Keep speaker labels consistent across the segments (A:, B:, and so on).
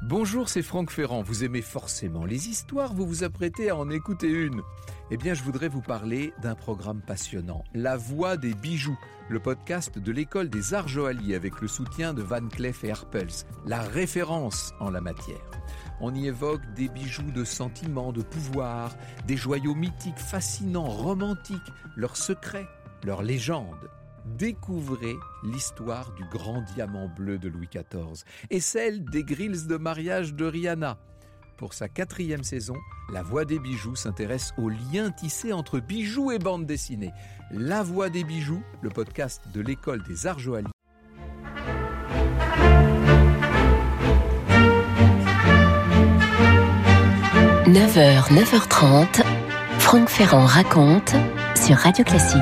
A: Bonjour, c'est Franck Ferrand. Vous aimez forcément les histoires, vous vous apprêtez à en écouter une. Eh bien, je voudrais vous parler d'un programme passionnant, La Voix des bijoux, le podcast de l'École des Arts Joailliers avec le soutien de Van Cleef & Arpels, la référence en la matière. On y évoque des bijoux de sentiment, de pouvoir, des joyaux mythiques, fascinants, romantiques, leurs secrets, leurs légendes. Découvrez l'histoire du grand diamant bleu de Louis XIV et celle des grilles de mariage de Rihanna. Pour sa 4e saison, La Voix des bijoux s'intéresse aux liens tissés entre bijoux et bande dessinée. La Voix des bijoux, le podcast de l'École des Arts Joailliers. «
B: 9h, 9h30, Franck Ferrand raconte sur Radio Classique.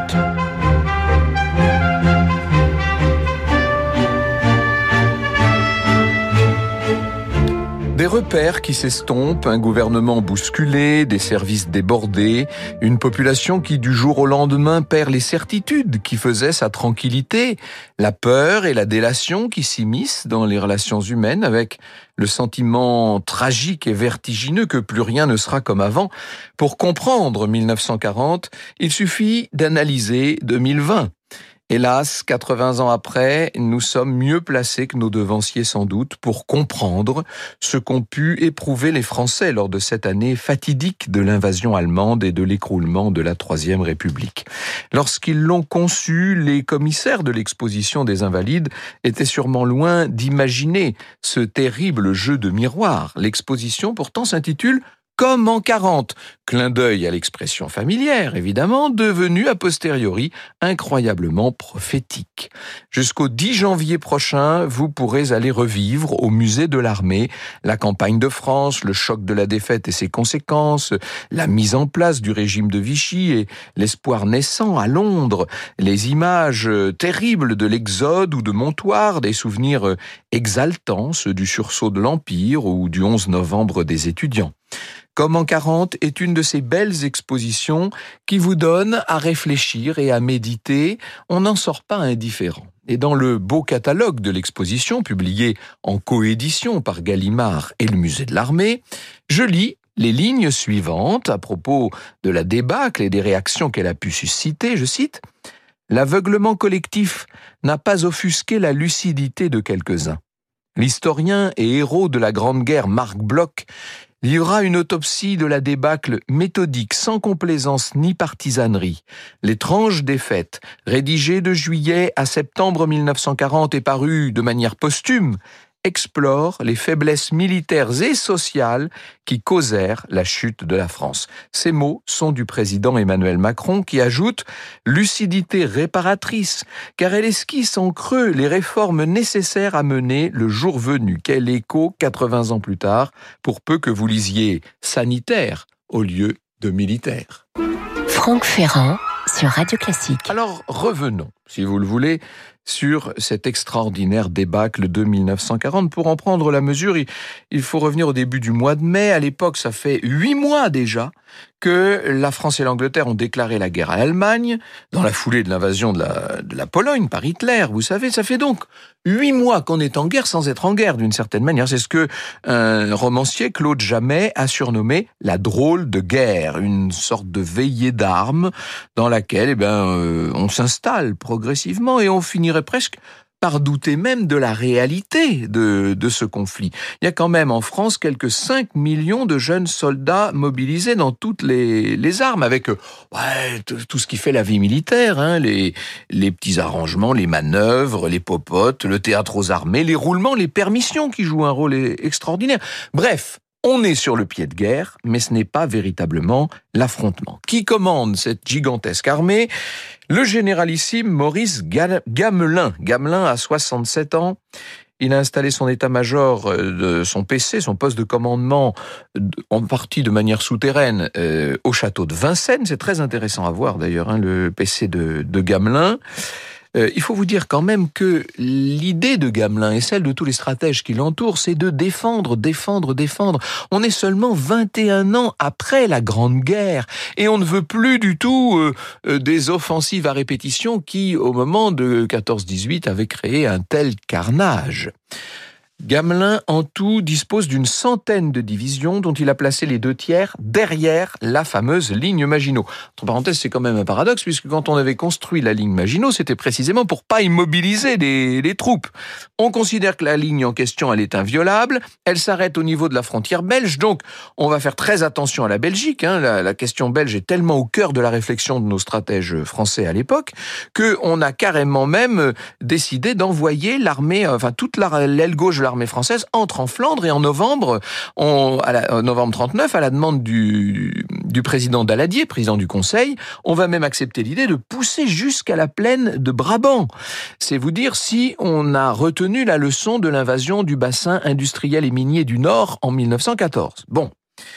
A: Des repères qui s'estompent, un gouvernement bousculé, des services débordés, une population qui du jour au lendemain perd les certitudes qui faisaient sa tranquillité, la peur et la délation qui s'immiscent dans les relations humaines avec le sentiment tragique et vertigineux que plus rien ne sera comme avant. Pour comprendre 1940, il suffit d'analyser 2020. Hélas, 80 ans après, nous sommes mieux placés que nos devanciers sans doute pour comprendre ce qu'ont pu éprouver les Français lors de cette année fatidique de l'invasion allemande et de l'écroulement de la Troisième République. Lorsqu'ils l'ont conçu, les commissaires de l'exposition des Invalides étaient sûrement loin d'imaginer ce terrible jeu de miroir. L'exposition pourtant s'intitule Comme en 40, clin d'œil à l'expression familière, évidemment, devenue a posteriori incroyablement prophétique. Jusqu'au 10 janvier prochain, vous pourrez aller revivre au musée de l'armée la campagne de France, le choc de la défaite et ses conséquences, la mise en place du régime de Vichy et l'espoir naissant à Londres, les images terribles de l'Exode ou de Montoire, des souvenirs exaltants, ceux du sursaut de l'Empire ou du 11 novembre des étudiants. Comme en 40 est une de ces belles expositions qui vous donne à réfléchir et à méditer. On n'en sort pas indifférent. Et dans le beau catalogue de l'exposition, publié en coédition par Gallimard et le Musée de l'Armée, je lis les lignes suivantes à propos de la débâcle et des réactions qu'elle a pu susciter. Je cite « L'aveuglement collectif n'a pas offusqué la lucidité de quelques-uns. L'historien et héros de la Grande Guerre Marc Bloch liera une autopsie de la débâcle méthodique, sans complaisance ni partisanerie. L'étrange défaite, rédigée de juillet à septembre 1940 et parue de manière posthume, explore les faiblesses militaires et sociales qui causèrent la chute de la France. Ces mots sont du président Emmanuel Macron qui ajoute « lucidité réparatrice » car elle esquisse en creux les réformes nécessaires à mener le jour venu. Quel écho 80 ans plus tard, pour peu que vous lisiez « sanitaire » au lieu de « militaire ».
B: Franck Ferrand sur Radio Classique.
A: Alors revenons, si vous le voulez, sur cette extraordinaire débâcle de 1940. Pour en prendre la mesure, il faut revenir au début du mois de mai. À l'époque, ça fait 8 mois déjà que la France et l'Angleterre ont déclaré la guerre à l'Allemagne, dans la foulée de l'invasion de la Pologne par Hitler. Vous savez, ça fait donc 8 mois qu'on est en guerre sans être en guerre, d'une certaine manière. C'est ce que un romancier, Claude Jamay, a surnommé la drôle de guerre, une sorte de veillée d'armes dans laquelle on s'installe progressivement et on finirait presque par douter même de la réalité de ce conflit. Il y a quand même en France quelques 5 millions de jeunes soldats mobilisés dans toutes les armes, avec tout ce qui fait la vie militaire, les petits arrangements, les manœuvres, les popotes, le théâtre aux armées, les roulements, les permissions qui jouent un rôle extraordinaire. Bref, on est sur le pied de guerre, mais ce n'est pas véritablement l'affrontement. Qui commande cette gigantesque armée ? Le généralissime Maurice Gamelin. Gamelin a 67 ans. Il a installé son état-major, son PC, son poste de commandement, en partie de manière souterraine, au château de Vincennes. C'est très intéressant à voir d'ailleurs, le PC de Gamelin. Il faut vous dire quand même que l'idée de Gamelin et celle de tous les stratèges qui l'entourent, c'est de défendre. On est seulement 21 ans après la Grande Guerre et on ne veut plus du tout des offensives à répétition qui, au moment de 14-18, avaient créé un tel carnage. Gamelin, en tout, dispose d'une centaine de divisions dont il a placé les 2/3 derrière la fameuse ligne Maginot. Entre parenthèses, c'est quand même un paradoxe, puisque quand on avait construit la ligne Maginot, c'était précisément pour pas immobiliser les troupes. On considère que la ligne en question, elle est inviolable, elle s'arrête au niveau de la frontière belge, donc on va faire très attention à la Belgique. La question belge est tellement au cœur de la réflexion de nos stratèges français à l'époque, qu'on a carrément même décidé d'envoyer l'armée, toute l'aile gauche de l'armée française entre en Flandre, et en novembre, novembre 39, à la demande du président Daladier, président du Conseil, on va même accepter l'idée de pousser jusqu'à la plaine de Brabant. C'est vous dire si on a retenu la leçon de l'invasion du bassin industriel et minier du Nord en 1914. Bon.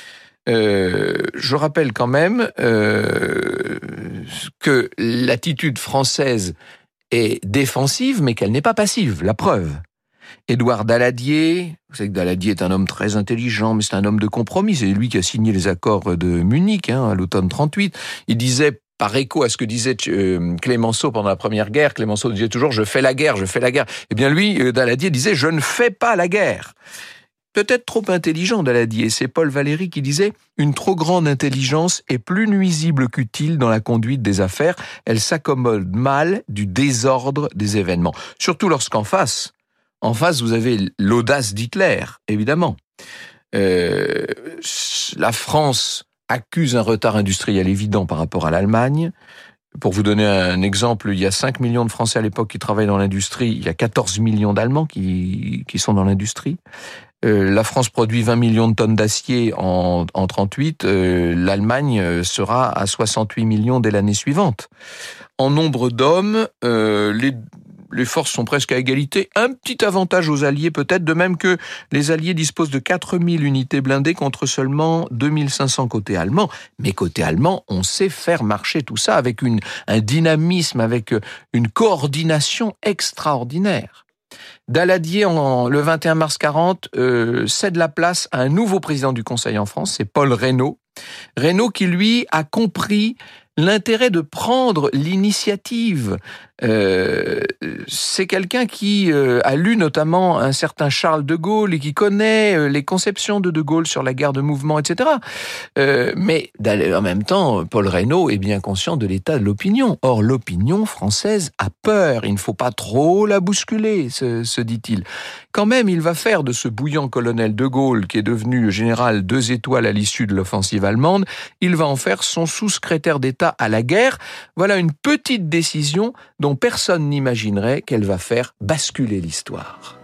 A: Je rappelle quand même que l'attitude française est défensive, mais qu'elle n'est pas passive. La preuve. Édouard Daladier, vous savez que Daladier est un homme très intelligent, mais c'est un homme de compromis. C'est lui qui a signé les accords de Munich à l'automne 38. Il disait, par écho à ce que disait Clémenceau pendant la Première Guerre, Clémenceau disait toujours « je fais la guerre, je fais la guerre ». Eh bien lui, Daladier disait « je ne fais pas la guerre ». Peut-être trop intelligent, Daladier. C'est Paul Valéry qui disait « Une trop grande intelligence est plus nuisible qu'utile dans la conduite des affaires. Elle s'accommode mal du désordre des événements. » Surtout lorsqu'en face, vous avez l'audace d'Hitler, évidemment. La France accuse un retard industriel évident par rapport à l'Allemagne. Pour vous donner un exemple, il y a 5 millions de Français à l'époque qui travaillent dans l'industrie. Il y a 14 millions d'Allemands qui sont dans l'industrie. La France produit 20 millions de tonnes d'acier en 38. L'Allemagne sera à 68 millions dès l'année suivante. En nombre d'hommes, les forces sont presque à égalité. Un petit avantage aux Alliés peut-être, de même que les Alliés disposent de 4000 unités blindées contre seulement 2500 côté allemand. Mais côté allemand, on sait faire marcher tout ça avec un dynamisme, avec une coordination extraordinaire. Daladier, le 21 mars 40, cède la place à un nouveau président du Conseil en France, c'est Paul Reynaud. Reynaud qui, lui, a compris l'intérêt de prendre l'initiative. C'est quelqu'un qui a lu notamment un certain Charles de Gaulle et qui connaît les conceptions de Gaulle sur la guerre de mouvement, etc. Mais en même temps, Paul Reynaud est bien conscient de l'état de l'opinion. Or, l'opinion française a peur. Il ne faut pas trop la bousculer, se dit-il. Quand même, il va faire de ce bouillant colonel de Gaulle, qui est devenu général 2 étoiles à l'issue de l'offensive allemande, il va en faire son sous-secrétaire d'État à la guerre. Voilà une petite décision dont personne n'imaginerait qu'elle va faire basculer l'histoire.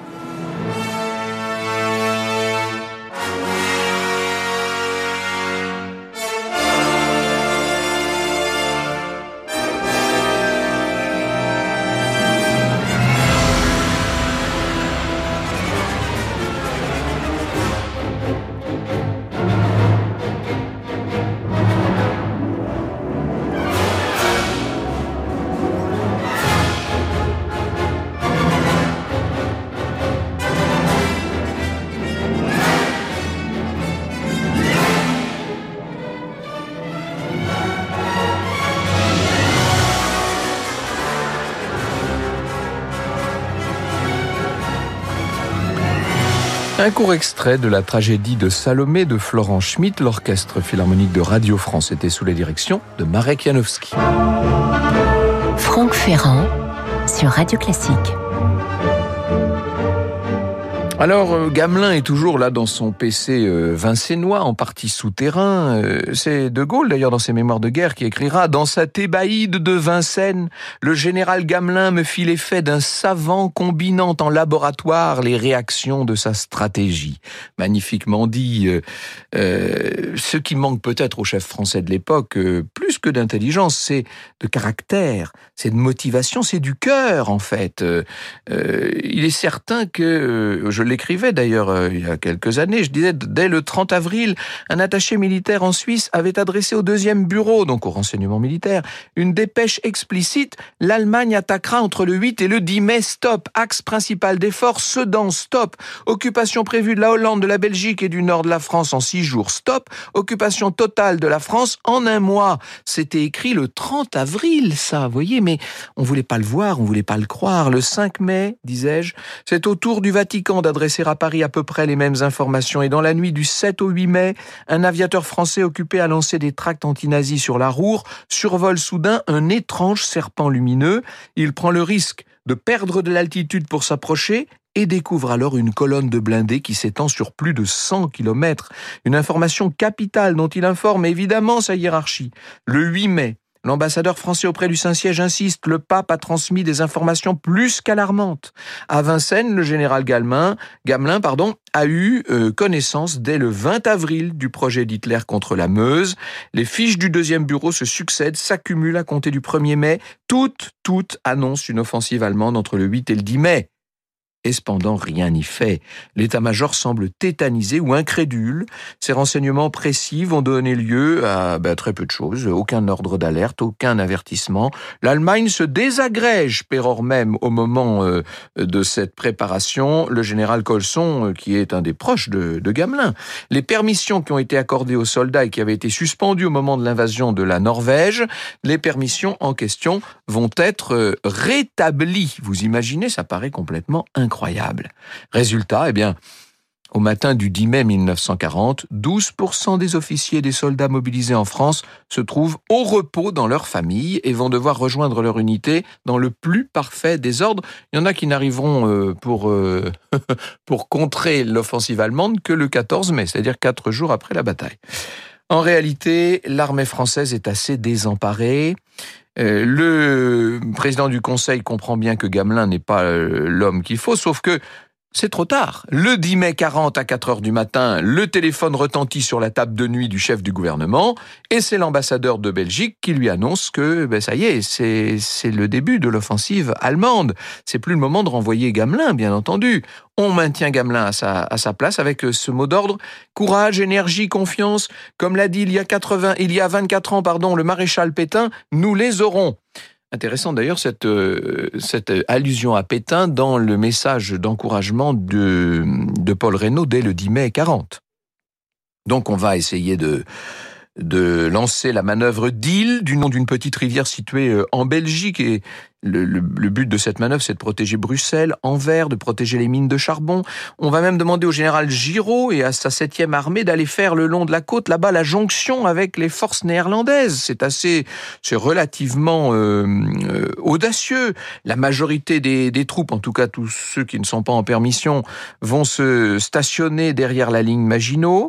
A: Un court extrait de la tragédie de Salomé de Florent Schmitt. L'orchestre philharmonique de Radio France était sous la direction de Marek Janowski.
B: Franck Ferrand sur Radio Classique.
A: Alors, Gamelin est toujours là dans son PC vincénois, en partie souterrain. C'est De Gaulle, d'ailleurs, dans ses mémoires de guerre, qui écrira « Dans sa Thébaïde de Vincennes, le général Gamelin me fit l'effet d'un savant combinant en laboratoire les réactions de sa stratégie. » Magnifiquement dit. Ce qui manque peut-être au chef français de l'époque, plus que d'intelligence, c'est de caractère, c'est de motivation, c'est du cœur, en fait. Il est certain que, je l'ai l'écrivais d'ailleurs il y a quelques années. Je disais, dès le 30 avril, un attaché militaire en Suisse avait adressé au 2e bureau, donc au renseignement militaire, une dépêche explicite. L'Allemagne attaquera entre le 8 et le 10 mai, stop. Axe principal d'effort, Sedan, stop. Occupation prévue de la Hollande, de la Belgique et du nord de la France en 6 jours, stop. Occupation totale de la France en 1 mois. C'était écrit le 30 avril, ça, vous voyez, mais on voulait pas le voir, on voulait pas le croire. Le 5 mai, disais-je, c'est au tour du Vatican d'adresser à Paris à peu près les mêmes informations. Et dans la nuit du 7 au 8 mai, un aviateur français occupé à lancer des tracts anti-nazis sur la Roure survole soudain un étrange serpent lumineux. Il prend le risque de perdre de l'altitude pour s'approcher et découvre alors une colonne de blindés qui s'étend sur plus de 100 km. Une information capitale dont il informe évidemment sa hiérarchie. Le 8 mai, l'ambassadeur français auprès du Saint-Siège insiste, le pape a transmis des informations plus qu'alarmantes. À Vincennes, le général Gamelin a eu connaissance dès le 20 avril du projet d'Hitler contre la Meuse. Les fiches du 2e bureau se succèdent, s'accumulent à compter du 1er mai. Toutes annoncent une offensive allemande entre le 8 et le 10 mai. Et cependant, rien n'y fait. L'état-major semble tétanisé ou incrédule. Ces renseignements précis vont donner lieu à très peu de choses. Aucun ordre d'alerte, aucun avertissement. L'Allemagne se désagrège, pérore même au moment de cette préparation, le général Colson, qui est un des proches de Gamelin. Les permissions qui ont été accordées aux soldats et qui avaient été suspendues au moment de l'invasion de la Norvège, les permissions en question vont être rétablies. Vous imaginez, ça paraît complètement incroyable. Résultat, au matin du 10 mai 1940, 12% des officiers et des soldats mobilisés en France se trouvent au repos dans leur famille et vont devoir rejoindre leur unité dans le plus parfait désordre. Il y en a qui n'arriveront pour contrer l'offensive allemande que le 14 mai, c'est-à-dire 4 jours après la bataille. En réalité, l'armée française est assez désemparée. Le président du Conseil comprend bien que Gamelin n'est pas l'homme qu'il faut, sauf que c'est trop tard. Le 10 mai 40 à 4 heures du matin, le téléphone retentit sur la table de nuit du chef du gouvernement et c'est l'ambassadeur de Belgique qui lui annonce que ça y est, c'est le début de l'offensive allemande. C'est plus le moment de renvoyer Gamelin, bien entendu. On maintient Gamelin à sa place avec ce mot d'ordre: courage, énergie, confiance. Comme l'a dit il y a 24 ans, le maréchal Pétain, nous les aurons. Intéressant d'ailleurs cette allusion à Pétain dans le message d'encouragement de Paul Reynaud dès le 10 mai 40. Donc on va essayer de lancer la manœuvre d'Ille, du nom d'une petite rivière située en Belgique, et le but de cette manœuvre, c'est de protéger Bruxelles, Anvers, de protéger les mines de charbon. On va même demander au général Giraud et à sa 7e armée d'aller faire le long de la côte, là-bas, la jonction avec les forces néerlandaises. C'est relativement audacieux. La majorité des troupes, en tout cas tous ceux qui ne sont pas en permission, vont se stationner derrière la ligne Maginot.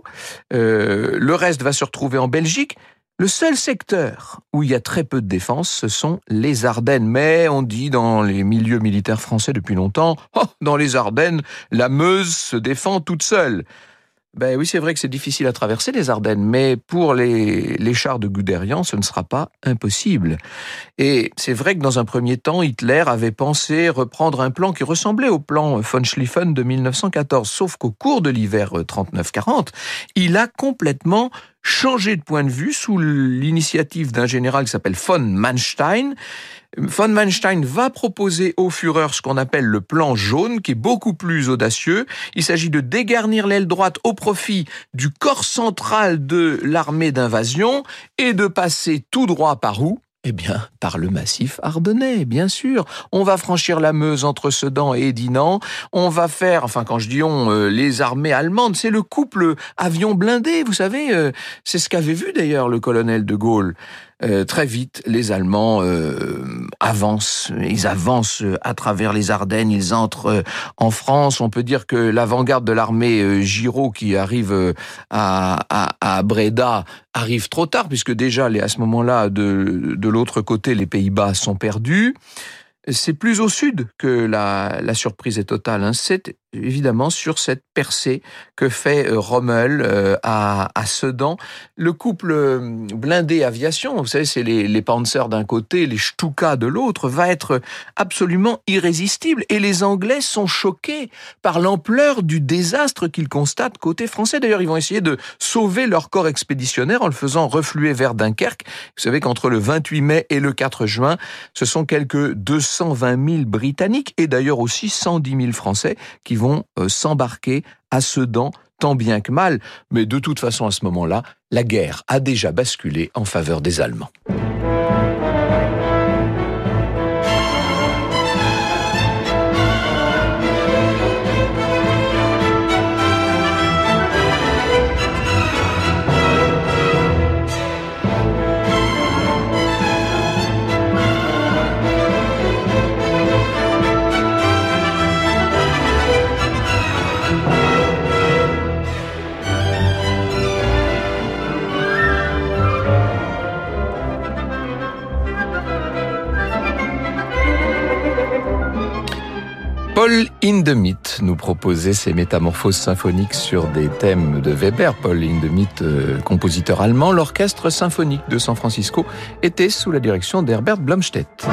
A: Le reste va se retrouver en Belgique. Le seul secteur où il y a très peu de défense, ce sont les Ardennes. Mais on dit dans les milieux militaires français depuis longtemps, dans les Ardennes, la Meuse se défend toute seule. Oui, c'est vrai que c'est difficile à traverser les Ardennes, mais pour les chars de Guderian, ce ne sera pas impossible. Et c'est vrai que dans un premier temps, Hitler avait pensé reprendre un plan qui ressemblait au plan von Schlieffen de 1914, sauf qu'au cours de l'hiver 39-40, il a complètement changé de point de vue sous l'initiative d'un général qui s'appelle von Manstein. Von Manstein va proposer au Führer ce qu'on appelle le plan jaune, qui est beaucoup plus audacieux. Il s'agit de dégarnir l'aile droite au profit du corps central de l'armée d'invasion et de passer tout droit par où ? Par le massif ardennais, bien sûr. On va franchir la Meuse entre Sedan et Dinant. On va faire, quand je dis les armées allemandes, c'est le couple avion blindé, vous savez. C'est ce qu'avait vu d'ailleurs le colonel de Gaulle. Très vite, les Allemands avancent. Ils avancent à travers les Ardennes. Ils entrent en France. On peut dire que l'avant-garde de l'armée Giraud, qui arrive à Breda, arrive trop tard, puisque déjà, à ce moment-là, de l'autre côté, les Pays-Bas sont perdus. c'est plus au sud que la surprise est totale. C'est évidemment sur cette percée que fait Rommel à Sedan. Le couple blindé aviation, vous savez, c'est les Panzer d'un côté, les Stuka de l'autre, va être absolument irrésistible. Et les Anglais sont choqués par l'ampleur du désastre qu'ils constatent côté français. D'ailleurs, ils vont essayer de sauver leur corps expéditionnaire en le faisant refluer vers Dunkerque. Vous savez qu'entre le 28 mai et le 4 juin, ce sont quelques 220 000 Britanniques et d'ailleurs aussi 110 000 Français qui vont s'embarquer à Sedan, tant bien que mal. Mais de toute façon, à ce moment-là, la guerre a déjà basculé en faveur des Allemands. Paul Hindemith nous proposait ses métamorphoses symphoniques sur des thèmes de Weber. Paul Hindemith, compositeur allemand, l'orchestre symphonique de San Francisco était sous la direction d'Herbert Blomstedt.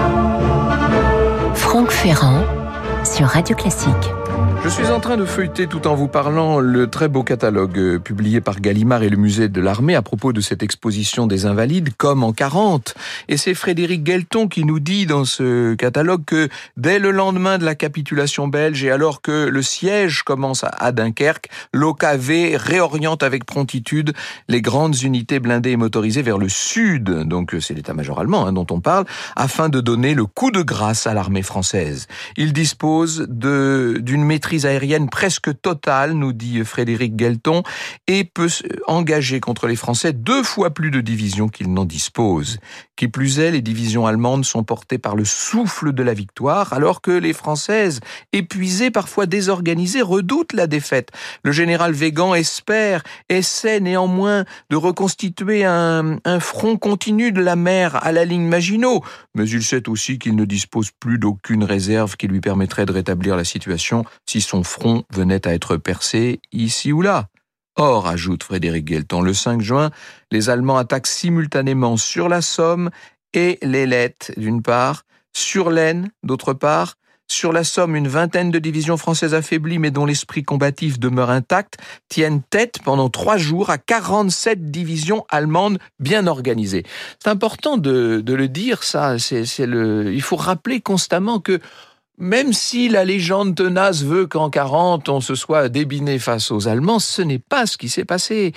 B: Franck Ferrand sur Radio Classique.
A: Je suis en train de feuilleter tout en vous parlant le très beau catalogue publié par Gallimard et le musée de l'armée à propos de cette exposition des Invalides comme en 40. Et c'est Frédéric Guelton qui nous dit dans ce catalogue que dès le lendemain de la capitulation belge et alors que le siège commence à Dunkerque, l'OKV réoriente avec promptitude les grandes unités blindées et motorisées vers le sud, donc c'est l'état-major allemand dont on parle, afin de donner le coup de grâce à l'armée française. Il dispose d'une maîtrise aérienne presque totale, nous dit Frédéric Guelton, et peut engager contre les Français 2 fois plus de divisions qu'il n'en dispose. Qui plus est, les divisions allemandes sont portées par le souffle de la victoire, alors que les Françaises, épuisées, parfois désorganisées, redoutent la défaite. Le général Weygand essaie néanmoins de reconstituer un front continu de la mer à la ligne Maginot, mais il sait aussi qu'il ne dispose plus d'aucune réserve qui lui permettrait de rétablir la situation si son front venait à être percé ici ou là. Or, ajoute Frédéric Guelton, le 5 juin, les Allemands attaquent simultanément sur la Somme et l'Ailette, d'une part, sur l'Aisne, d'autre part. Sur la Somme, une vingtaine de divisions françaises affaiblies, mais dont l'esprit combatif demeure intact, tiennent tête pendant 3 jours à 47 divisions allemandes bien organisées. C'est important de le dire, ça. Il faut rappeler constamment que même si la légende tenace veut qu'en 40, on se soit débiné face aux Allemands, ce n'est pas ce qui s'est passé.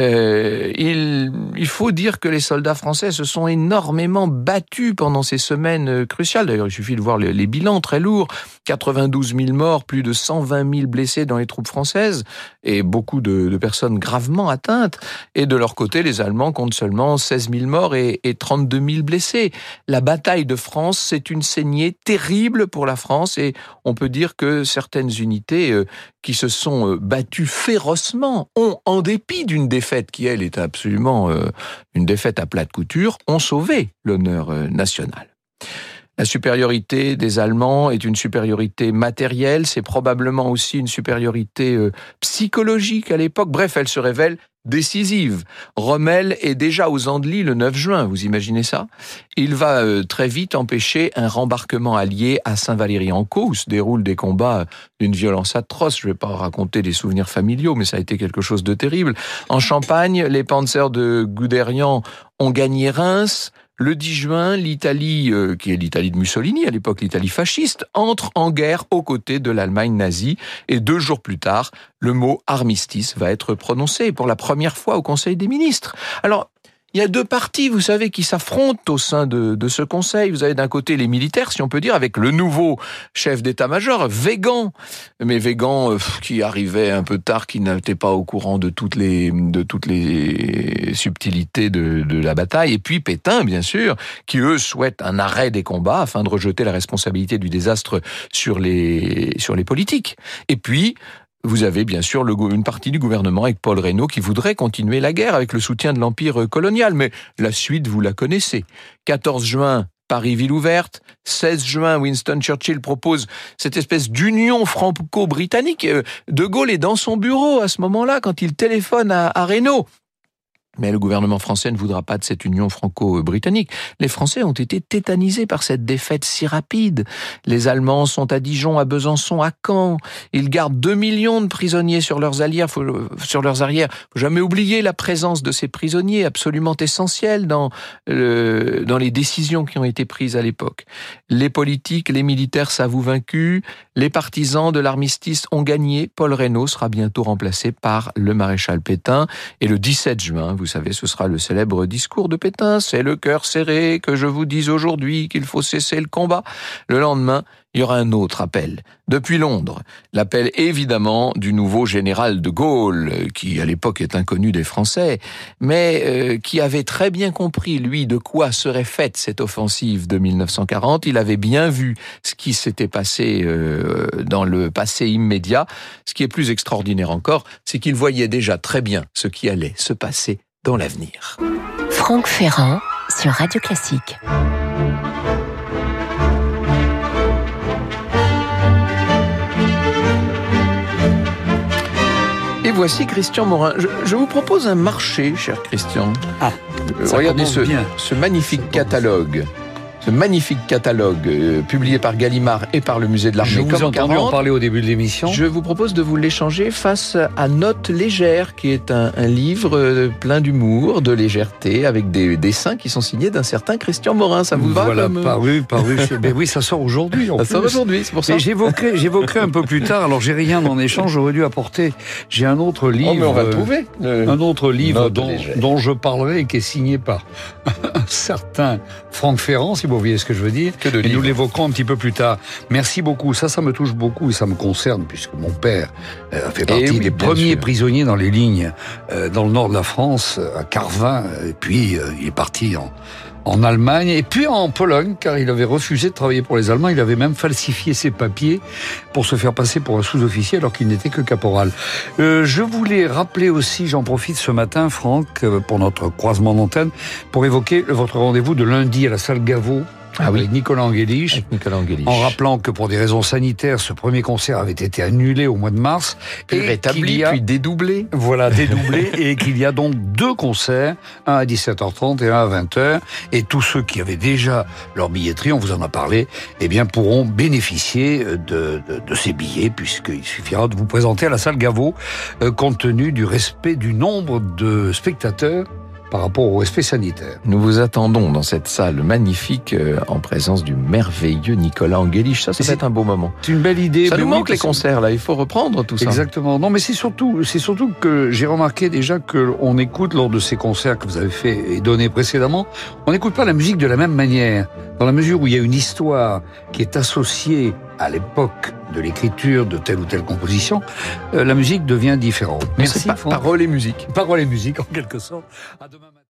A: Il faut dire que les soldats français se sont énormément battus pendant ces semaines cruciales. D'ailleurs, il suffit de voir les bilans très lourds. 92 000 morts, plus de 120 000 blessés dans les troupes françaises et beaucoup de personnes gravement atteintes. Et de leur côté, les Allemands comptent seulement 16 000 morts et 32 000 blessés. La bataille de France, c'est une saignée terrible pour la France et on peut dire que certaines unités qui se sont battues férocement ont, en dépit d'une défaite qui, elle, est absolument une défaite à plat de couture, ont sauvé l'honneur national. La supériorité des Allemands est une supériorité matérielle, c'est probablement aussi une supériorité psychologique à l'époque. Bref, elle se révèle décisive. Rommel est déjà aux Andelys le 9 juin, vous imaginez ça ? Il va très vite empêcher un rembarquement allié à Saint-Valery-en-Caux, où se déroulent des combats d'une violence atroce. Je ne vais pas raconter des souvenirs familiaux, mais ça a été quelque chose de terrible. En Champagne, les Panzers de Guderian ont gagné Reims. Le 10 juin, l'Italie, qui est l'Italie de Mussolini, à l'époque l'Italie fasciste, entre en guerre aux côtés de l'Allemagne nazie. Et 2 jours plus tard, le mot armistice va être prononcé pour la première fois au Conseil des ministres. Alors, il y a 2 partis, vous savez, qui s'affrontent au sein de ce Conseil. Vous avez d'un côté les militaires, si on peut dire, avec le nouveau chef d'état-major, Weygand. Mais Weygand, qui arrivait un peu tard, qui n'était pas au courant de toutes les subtilités de la bataille. Et puis Pétain, bien sûr, qui eux souhaitent un arrêt des combats afin de rejeter la responsabilité du désastre sur les politiques. Et puis, vous avez bien sûr une partie du gouvernement avec Paul Reynaud qui voudrait continuer la guerre avec le soutien de l'empire colonial. Mais la suite, vous la connaissez. 14 juin, Paris ville ouverte. 16 juin, Winston Churchill propose cette espèce d'union franco-britannique. De Gaulle est dans son bureau à ce moment-là quand il téléphone à Reynaud. Mais le gouvernement français ne voudra pas de cette union franco-britannique. Les Français ont été tétanisés par cette défaite si rapide. Les Allemands sont à Dijon, à Besançon, à Caen. Ils gardent 2 millions de prisonniers sur leurs arrières. Faut jamais oublier la présence de ces prisonniers, absolument essentiels dans les décisions qui ont été prises à l'époque. Les politiques, les militaires s'avouent vaincus. Les partisans de l'armistice ont gagné. Paul Reynaud sera bientôt remplacé par le maréchal Pétain. Et le 17 juin, vous savez, ce sera le célèbre discours de Pétain. C'est le cœur serré que je vous dise aujourd'hui qu'il faut cesser le combat. Le lendemain, il y aura un autre appel. Depuis Londres, l'appel évidemment du nouveau général de Gaulle, qui à l'époque est inconnu des Français, mais qui avait très bien compris, lui, de quoi serait faite cette offensive de 1940. Il avait bien vu ce qui s'était passé dans le passé immédiat. Ce qui est plus extraordinaire encore, c'est qu'il voyait déjà très bien ce qui allait se passer dans l'avenir.
B: Franck Ferrand sur Radio Classique.
A: Et voici Christian Morin. Je vous propose un marché, cher Christian. Regardez ce magnifique catalogue. Ce magnifique catalogue publié par Gallimard et par le musée de l'Armée.
C: Je vous ai entendu en parler au début de l'émission.
A: Je vous propose de vous l'échanger face à Notes légères, qui est un livre plein d'humour, de légèreté, avec des dessins qui sont signés d'un certain Christian Morin. Ça vous va?
C: Voilà, paru. Ben oui, ça sort aujourd'hui.
A: Ça sort aujourd'hui, c'est pour ça.
C: Et j'évoquerai un peu plus tard. Alors j'ai rien en échange. J'aurais dû apporter. J'ai un autre livre.
A: Oh, mais on va le trouver.
C: Un autre livre dont je parlerai et qui est signé par un certain Franck Ferrand, si vous voyez ce que je veux dire. Et nous l'évoquerons un petit peu plus tard. Merci beaucoup. Ça me touche beaucoup et ça me concerne puisque mon père a fait partie des premiers prisonniers dans les lignes dans le nord de la France, à Carvin. Et puis il est parti en Allemagne et puis en Pologne, car il avait refusé de travailler pour les Allemands. Il avait même falsifié ses papiers pour se faire passer pour un sous-officier alors qu'il n'était que caporal. Je voulais rappeler aussi, j'en profite ce matin, Franck, pour notre croisement d'antenne, pour évoquer votre rendez-vous de lundi à la salle Gaveau. Avec Nicolas Angelich, en rappelant que pour des raisons sanitaires, ce premier concert avait été annulé au mois de mars.
A: Puis rétabli, puis dédoublé.
C: Voilà, dédoublé, et qu'il y a donc 2 concerts, un à 17h30 et un à 20h. Et tous ceux qui avaient déjà leur billetterie, on vous en a parlé, eh bien pourront bénéficier de ces billets, puisqu'il suffira de vous présenter à la salle Gaveau, compte tenu du respect du nombre de spectateurs par rapport au respect sanitaire.
A: Nous vous attendons dans cette salle magnifique en présence du merveilleux Nicolas Angelich. Ça va être un beau moment.
C: C'est une belle idée.
A: Ça nous manque les concerts là, il faut reprendre tout ça.
C: Exactement. Non, mais c'est surtout que j'ai remarqué déjà que on écoute lors de ces concerts que vous avez fait et donné précédemment, on n'écoute pas la musique de la même manière. Dans la mesure où il y a une histoire qui est associée à l'époque de l'écriture de telle ou telle composition, la musique devient différente.
A: Merci. Parole et musique.
C: Parole et musique, en quelque sorte. À demain matin.